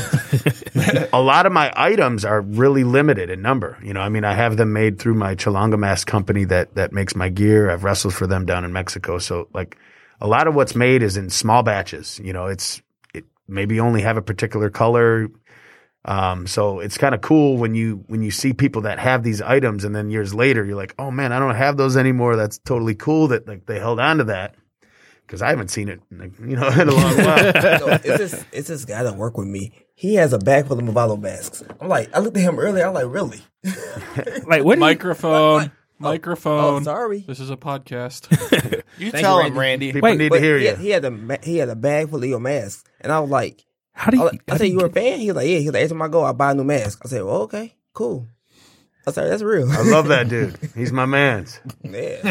A lot of my items are really limited in number. I mean, I have them made through my Chalanga Mask company that makes my gear. I've wrestled for them down in Mexico. So like a lot of what's made is in small batches. It maybe only have a particular color. So it's kind of cool when you see people that have these items and then years later you're like, oh man, I don't have those anymore. That's totally cool that like they held on to that. Because I haven't seen it, in a long while. No, it's this guy that work with me. He has a bag full of Movado masks. I looked at him earlier. I'm like, really? Like, what? Microphone. Microphone. Oh, sorry. This is a podcast. You Thank tell you, him, Randy. Randy. People need to But hear he you. had, he had a bag full of your masks, and I was like, How do you? I said, you were a fan? He was like, yeah. He was like, every time I go, I buy a new mask. I said, well, okay, cool. I said, that's real. I love that dude. He's my man's. Yeah.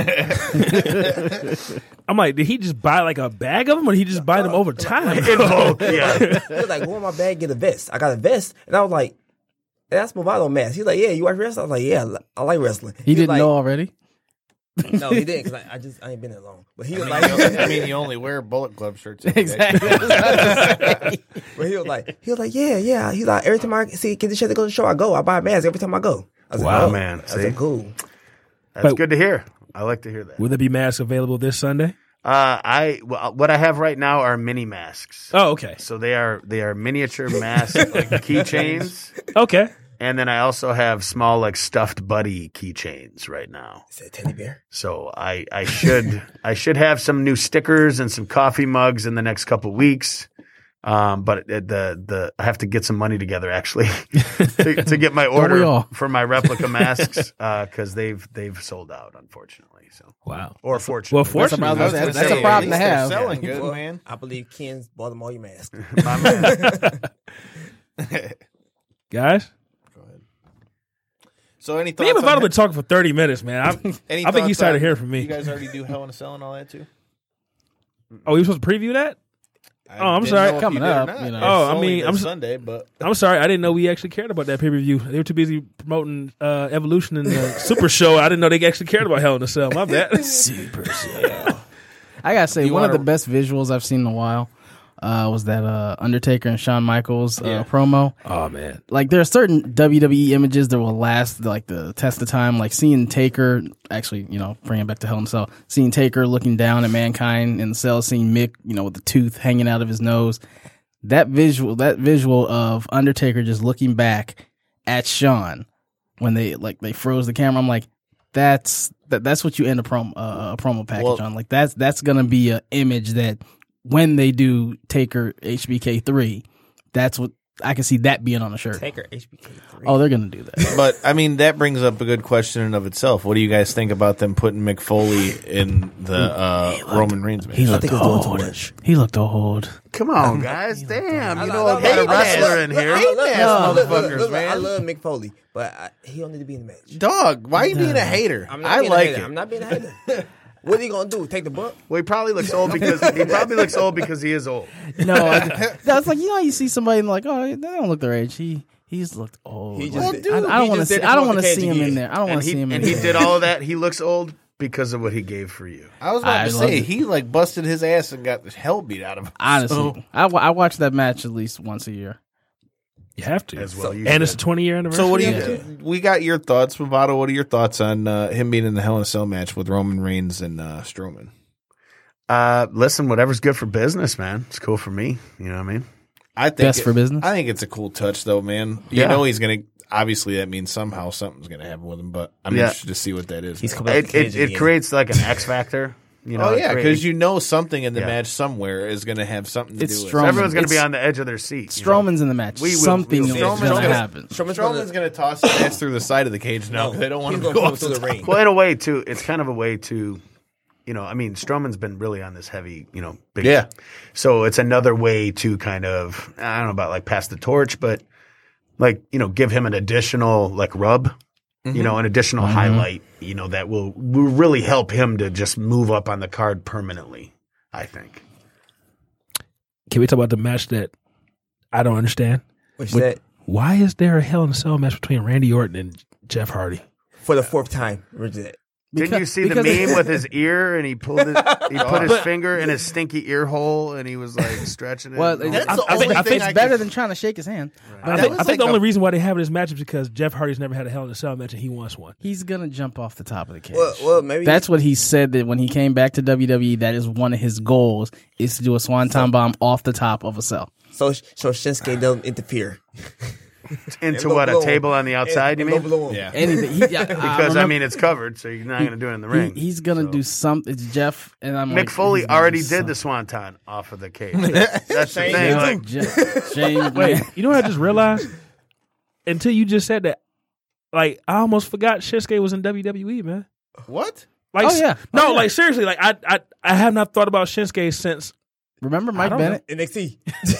I'm like, did he just buy like a bag of them, or did he just buy them over time? Yeah. He was like, go in my bag, get a vest. I got a vest, and I was like, that's Movado mask. He's like, yeah, you watch wrestling? I was like, yeah, I like wrestling. He was didn't like, know already? No, he didn't, because I ain't been that long. But he was like, I mean, you only wear Bullet Club shirts. every day. Exactly. but he was like, yeah. He's like, every time I get the shit to go to the show, I go. I buy a mask every time I go. I was Wow, like, man. I said, See? cool. That's But- good to hear. I like to hear that. Will there be masks available this Sunday? What I have right now are mini masks. Oh, okay. So they are miniature mask like keychains. Okay. And then I also have small like stuffed buddy keychains right now. Is that a teddy bear? So I should have some new stickers and some coffee mugs in the next couple weeks. But I have to get some money together actually to get my we order all? for my replica masks because they've sold out unfortunately. So Wow. or fortunately, Well, fortunately, That's Hey, a problem to at least they're have. Selling good, Well, man. I believe Ken's bought them all your masks. my man. guys. So any Me thoughts? and on Movado been talking for 30 minutes, man. any I think he's thoughts tired on- of hearing from me. You guys already do Hell in a Cell and all that too? Oh, we supposed to preview that? I Oh, I'm didn't sorry. know if Coming you did or up, not. you know. It's Oh, I only mean, this I'm Sunday, but I'm sorry. I didn't know we actually cared about that pay per view. They were too busy promoting Evolution and the Super Show. I didn't know they actually cared about Hell in a Cell. My bad. Super Show. I gotta say, You one of wanna- the best visuals I've seen in a while was that Undertaker and Shawn Michaels promo. Oh man. Like there are certain WWE images that will last like the test of time. Like seeing Taker, actually, bringing it back to Hell in a Cell, seeing Taker looking down at Mankind in the cell, seeing Mick, with the tooth hanging out of his nose. That visual of Undertaker just looking back at Shawn when they froze the camera. I'm like, that's what you end a promo package on. Like that's gonna be an image that when they do Taker HBK 3, that's what I can see that being on a shirt. Taker HBK3. Oh, they're gonna do that. But I mean, that brings up a good question in of itself. What do you guys think about them putting Mick Foley in the Roman Reigns match? He looked think it's doing too old. much. He looked old. Come on, guys! Damn, you know I I got a love- wrestler in here. I love Mick Foley, but he don't need to be in the match. Dog, why are you being a hater? I'm not I being a like hater. it. I'm not being a hater. What are you gonna do? Take the bump? Well, he probably looks old because he is old. No, that's like you see somebody and like, oh, they don't look their age. He He's looked old. He just- Well, dude, I he don't want just to. did I don't it want to for the see him KG. in there. I don't want to see him in And he there. did all of that. He looks old because of what he gave for you. I was about I to love say it. he like busted his ass and got the hell beat out of him. Honestly, So- I watch that match at least once a year. You have to. As well, you and it's a should. 20-year anniversary. So what do you? Yeah. We got your thoughts, Bravado. What are your thoughts on him being in the Hell in a Cell match with Roman Reigns and Strowman? Listen, whatever's good for business, man. It's cool for me. You know what I mean? I think Best for business? I think it's a cool touch, though, man. You Yeah. know he's gonna. Obviously, that means somehow something's gonna happen with him. But I'm Yeah. interested to see what that is. He's coming out the cage It again. creates like an X factor. You know, Oh yeah, because it you know something in the Yeah. match somewhere is going to have something to It's do with Strowman. it. everyone's going to be It's- on the edge of their seat. you know? Strowman's in the match. We will- Something we'll is see. going Strowman's to gonna- happen. Strowman's going to toss his ass through the side of the cage now. They don't want He's him to gonna go put off him the through the ring. Well, in a way, too, it's kind of a way to, you know, I mean, Strowman's been really on this heavy, you know, big. Yeah. So it's another way to kind of, I don't know about like pass the torch, but like, you know, give him an additional like rub, you know, an additional highlight, you know, that will really help him to just move up on the card permanently, I think. Can we talk about the match that I don't understand? What's that? Why is there a Hell in a Cell match between Randy Orton and Jeff Hardy? For the fourth time. What's that? Didn't you see the because- meme with his ear and he pulled it, he put his finger in his stinky ear hole and he was like stretching it? Well, That's I, the I think, only I think thing it's I better could- than trying to shake his hand. I That think, was I think like the a- only reason why they have this match is because Jeff Hardy's never had a Hell in a Cell match and he wants one. He's gonna jump off the top of the cage. Well, maybe That's what he said that when he came back to WWE, that is one of his goals is to do a swanton bomb off the top of a cell. so Shinsuke doesn't interfere. Into And what, a blow him. table on the outside, you And mean? blow him. Yeah. Anything. Because, I mean, it's covered, so you're not going to do it in the ring. he's gonna do something. It's Jeff and I'm Mick like, Foley he's gonna already do did something. the swanton off of the cage. That's the Shane thing. did Like, Shane, Wait, man. you know what I just realized? Until you just said that, like, I almost forgot Shinsuke was in WWE, man. What? Like, Oh, yeah. No, Oh, yeah. like, seriously, like, I have not thought about Shinsuke since. Remember Mike don't know. Bennett? NXT.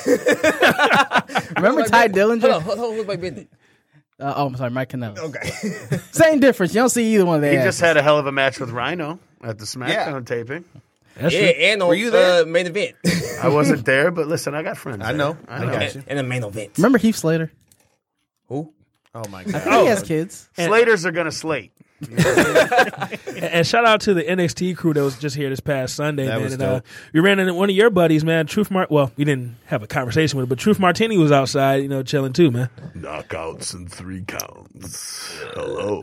Remember Ty Dillinger? Hold on, who's Mike Bennett? I'm sorry, Mike Kanellis. Okay. Same difference. You don't see either one of he their just asses. had a hell of a match with Rhino at the SmackDown Yeah. taping. That's Yeah, true. and on Were you there? main event. I wasn't there, but listen, I got friends. I there. know. I know. got you. And the main event. Remember Heath Slater? Who? Oh my I god. think he has kids. Slaters are going to slate. And shout out to the NXT crew that was just here this past Sunday, That man. was And, dope. we ran into one of your buddies, man. Well, we didn't have a conversation with him, but Truth Martini was outside, you know, chilling too, man. Knockouts and 3 counts. Hello.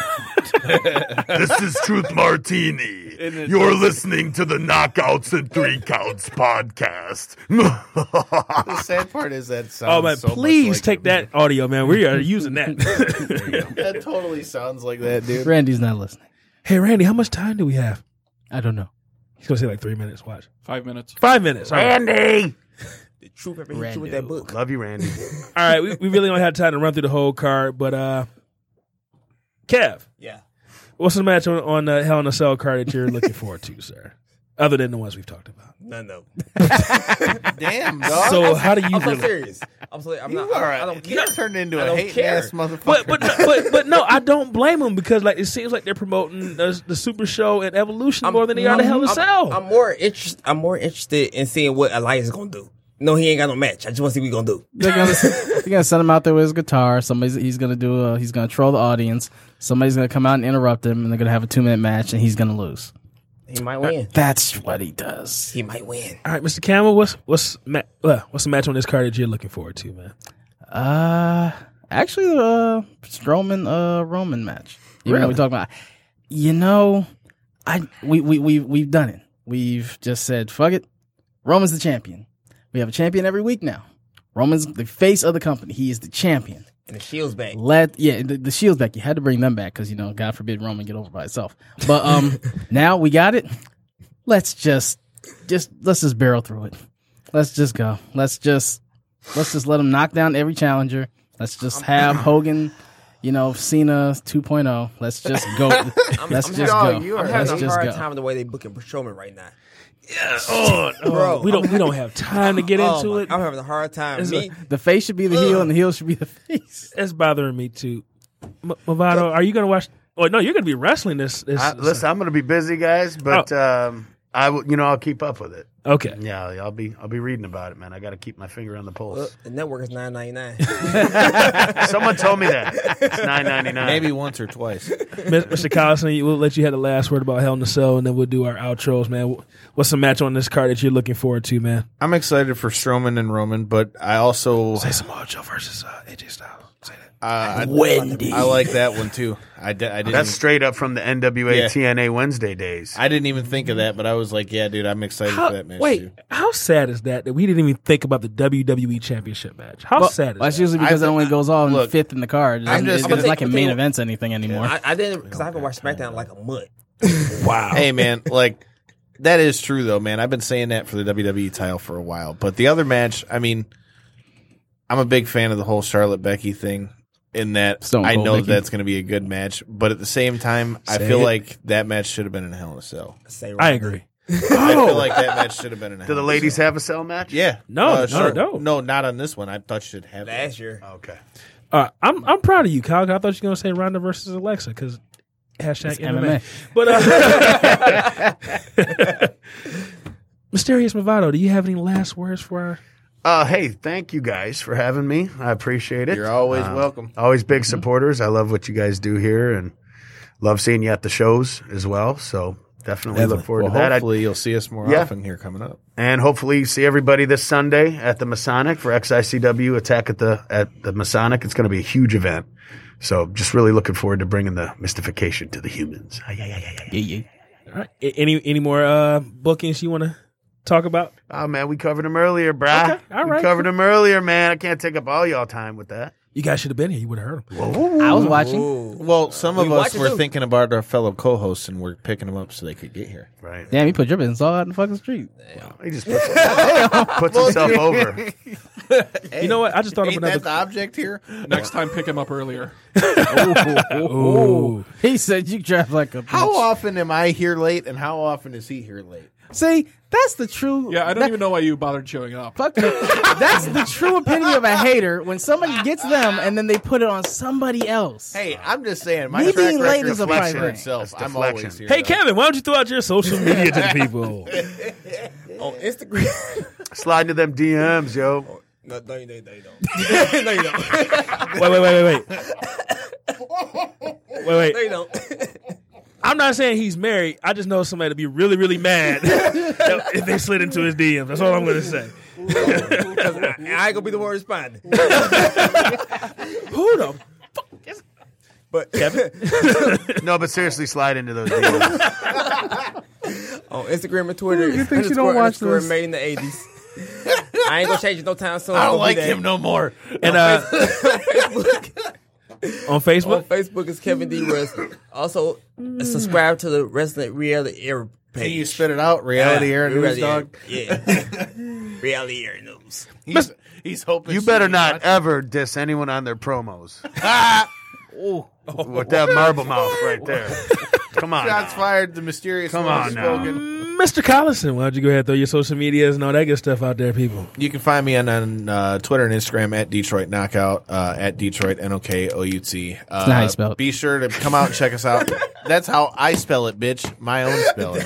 This is Truth Martini. You're listening to the Knockouts and 3 Counts podcast. The sad part is that sounds Oh man, so much please like take him. that audio, man. We are using that. That totally sounds like that, dude. Randy's not listening. Hey, Randy, how much time do we have? I don't know. He's gonna say like 3 minutes. Watch. 5 minutes. 5 minutes. All right. Randy. The truth ever hit you with that book. Love you, Randy. All right. We really don't have time to run through the whole card, but Kev, Yeah. what's the match on the Hell in a Cell card that you're looking forward to, sir? Other than the ones we've talked about. No. Damn, dog. So how do you I'm so really? serious. I'm so I'm not. all right. I don't You care. turned into I a don't hating care. ass motherfucker. But no, I don't blame them because like it seems like they're promoting the Super Show and Evolution more than they are the Hell in a Cell. I'm more interested in seeing what Elias is gonna do. No, he ain't got no match. I just want to see what he gonna do. They're gonna send him out there with his guitar. He's gonna troll the audience. Somebody's gonna come out and interrupt him, and they're gonna have a 2-minute match, and he's gonna lose. He might win. That's what he does. He might win. All right, Mr. Campbell, what's the match on this card that you're looking forward to, man? Actually, the Strowman Roman match. Even though we talk about, we've done it. We've just said fuck it. Roman's the champion. We have a champion every week now. Roman's the face of the company. He is the champion. And the shield's back. The Shield's back. You had to bring them back because God forbid Roman get over by itself. But now we got it. Let's just barrel through it. Let's just go. Let's just let him knock down every challenger. Let's just have Hogan, Cena 2.0. Let's just go. Let's just go. I'm Let's having a just hard go. time with the way they booking Strowman right now. Bro, we don't have time to get into it. I'm having a hard time. It's Me, The face should be the heel, and the heel should be the face. It's bothering me too. Movado, are you gonna watch? Oh no, you're gonna be wrestling this. Listen, I'm going to be busy, guys, but I'll keep up with it. Okay. Yeah, I'll be reading about it, man. I got to keep my finger on the pulse. The network is $9.99. Someone told me that it's $9.99. Maybe once or twice. Mr. Collison, we'll let you have the last word about Hell in a Cell, and then we'll do our outros, man. What's the match on this card that you're looking forward to, man? I'm excited for Strowman and Roman, but I also Samoa Joe versus AJ Styles. Say that. Wendy. I like that one too. I didn't. That's straight up from the NWA Yeah. TNA Wednesday days. I didn't even think of that, but I was like, yeah, dude, I'm excited for that match Wait, too. how sad is that we didn't even think about the WWE Championship match? How sad is That's that? usually because it only goes on look, fifth in the card. I'm just It's gonna- like in main events anything anymore. I didn't because I haven't watched SmackDown in like a month. Wow. Hey, man, like that is true though, man. I've been saying that for the WWE title for a while, but the other match, I mean, I'm a big fan of the whole Charlotte Becky thing. In that, Stone I Cold know Becky. that's going to be a good match, but at the same time, I feel like that match should have been in Hell in a Cell. Say I agree. I feel like that match should have been in Hell Do the in a ladies Cell. have a cell match? Yeah. No, sure. no. No, not on this one. I thought you should have it. last year. Okay. I'm proud of you, Kyle. I thought you were going to say Ronda versus Alexa because hashtag MMA. MMA. But Mysterious Movado, do you have any last words for our? Hey, thank you guys for having me. I appreciate it. You're always welcome. Always big supporters. I love what you guys do here and love seeing you at the shows as well. So definitely look forward Well, to that. hopefully you'll see us more Yeah. often here coming up. And hopefully see everybody this Sunday at the Masonic for XICW Attack at the Masonic. It's going to be a huge event. So just really looking forward to bringing the mystification to the humans. Yeah. All right. Any more bookings you want to talk about? Oh, man, we covered them earlier, brah. Okay, all right, We covered them earlier, man. I can't take up all y'all time with that. You guys should have been here. You would have heard them. I was watching. Well, some of We us watch it were too. thinking about our fellow co-hosts and we're picking them up so they could get here. Right. Damn, you put your business all out in the fucking street. He just puts himself over. You know what? I just thought of Ain't another. that the object here? Next time, pick him up earlier. Ooh. He said you drive like a bitch. How often am I here late and how often is he here late? See, that's the true. Yeah, I don't even know why you bothered showing up. Fuck me. That's the true opinion of a hater when somebody gets them and then they put it on somebody else. Hey, I'm just saying, my Me track being late record is a speaks prime for thing. itself. That's I'm deflection. always here. Hey, though. Kevin, why don't you throw out your social media to the people? On Instagram. Slide into them DMs, yo. No, you don't. No, you don't. Wait. No, you don't. I'm not saying he's married. I just know somebody to be really, really mad if they slid into his DMs. That's all I'm going to say. I ain't gonna be the one responding. Who the fuck is But No, but seriously, slide into those DMs. on Instagram and Twitter, You think she don't watch this? made in the 80s. I ain't gonna change it no time soon. I don't It's gonna like be that. him no more. And on On Facebook? Facebook is Kevin D. Wrestling. Also, subscribe to the Wrestling Reality Air page. Can you spit it out? Reality Air News, Reality dog. Yeah. Reality Air News. He's hoping You she better be not watching. ever diss anyone on their promos. With that marble mouth right there. Come on. Shots now. fired. The mysterious Come one on has now. spoken. Mr. Collison, why don't you go ahead and throw your social medias and all that good stuff out there, people? You can find me on Twitter and Instagram at Detroit Knockout, at Detroit NOKOUT. not how you spell it. Be sure to come out and check us out. That's how I spell it, bitch. My own spelling.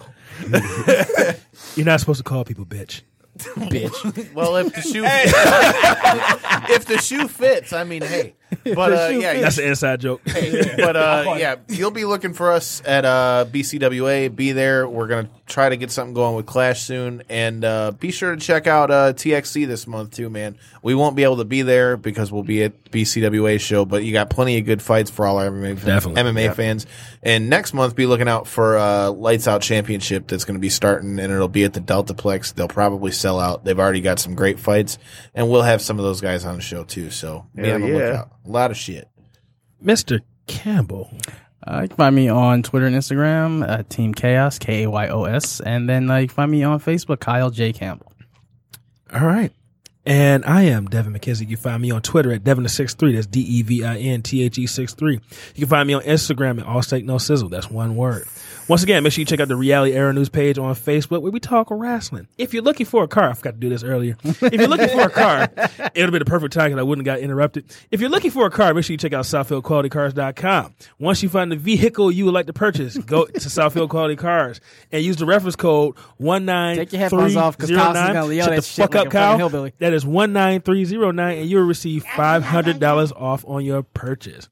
You're not supposed to call people bitch. bitch. Well, if the shoe, if the shoe fits, I mean, hey. But yeah, That's an inside joke. but yeah, you'll be looking for us at BCWA. Be there. We're gonna try to get something going with Clash soon, and be sure to check out TXC this month too, man. We won't be able to be there because we'll be at BCWA show, but you got plenty of good fights for all our MMA fans. And next month, be looking out for Lights Out Championship that's going to be starting, and it'll be at the Deltaplex. They'll probably sell out. They've already got some great fights, and we'll have some of those guys on the show too. So be on the lookout. A lot of shit. Mr. Campbell. You can find me on Twitter and Instagram, Team Chaos, KAYOS. And then you can find me on Facebook, Kyle J. Campbell. All right. And I am Devin McKenzie. You can find me on Twitter at Devin63. That's DEVINTHE63. You can find me on Instagram at All Steak No Sizzle. That's one word. Once again, make sure you check out the Reality Era News page on Facebook where we talk wrestling. If you're looking for a car, I forgot to do this earlier. If you're looking for a car, it'll be the perfect time because I wouldn't have got interrupted. If you're looking for a car, make sure you check out SouthfieldQualityCars.com. Once you find the vehicle you would like to purchase, go to Southfield Quality Cars and use the reference code 19309. Take your headphones off because Kyle's gonna yell Shut that the shit fuck like up, a fucking Kyle. hillbilly. That is 19309, and you will receive $500 off on your purchase.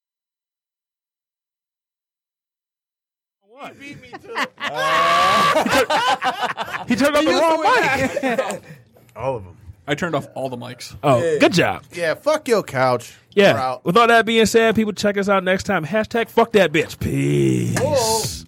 What? He turned off the wrong mic. All of them. I turned off all the mics. Oh, good job. Yeah, fuck your couch. Yeah. We're out. With all that being said, people check us out next time. Hashtag fuck that bitch. Peace.